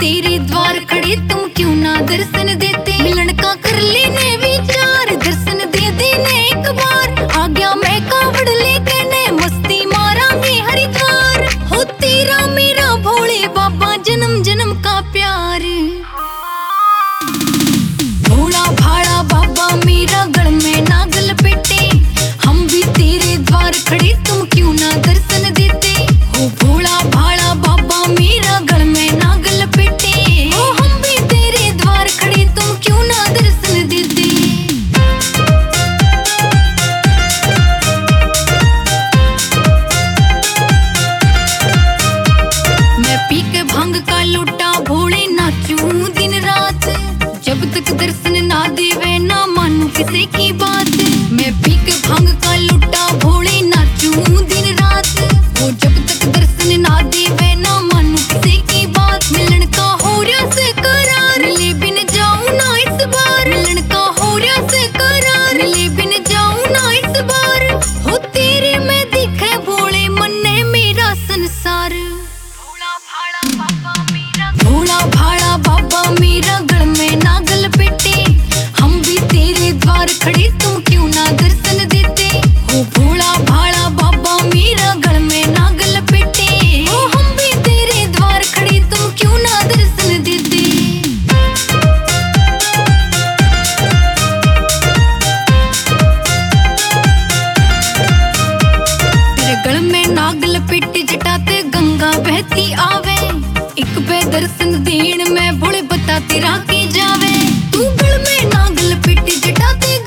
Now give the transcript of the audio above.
तेरे द्वार खड़े तुम क्यों ना दर्शन देते। मिलन का कर लेने विचार, दर्शन दे देने एक बार। आ गया मैं कावड़ लेके ने मस्ती मारांगे हरिद्वार। हो तेरा मेरा भोले बाबा जन्म जन्म का प्यार। भोला भाला बाबा मेरा गल में नाग लपेटे, हम भी तेरे द्वार खड़े तुम क्यों ना दर्शन देते। हो भोला भाला बाबा मेरा गल में नाग लपेटे, हो हम भी तेरे द्वार खड़े तुम क्यों ना दर्शन देते। मैं पी के भांग का लोटा भोले नाचूं दिन रात, जब तक दर्शन ना देवे ना मानू किसी की बात। मैं पी के भांग का लोटा भोले नाचूं दिन रात, वो जब तक दर्शन ना देवे ना मानू किसी की बात। मिलन का हो रहा से करार, ले बिन जाऊं ना इस बार। मिलन का हो रहा से करार, ले बिन जाऊं ना इस बार। हो तेरे में दिखे भोले मन्ने मेरा संसार। भोला भाला बाबा मेरा गल में नाग लपेटे, हम भी तेरे द्वार खड़े तुम क्यों ना दर्शन देते। हो भोला भाला बाबा मेरा गल में नाग लपेटे, हो हम भी तेरे द्वार खड़े तुम क्यों ना दर्शन देते। तेरे गल में नाग लपेटे जटाते गंगा बहती आवे। एक पे दर्शन देन में भोले बता तेरा के जावे। तू गल में नाग लपेटे जटाते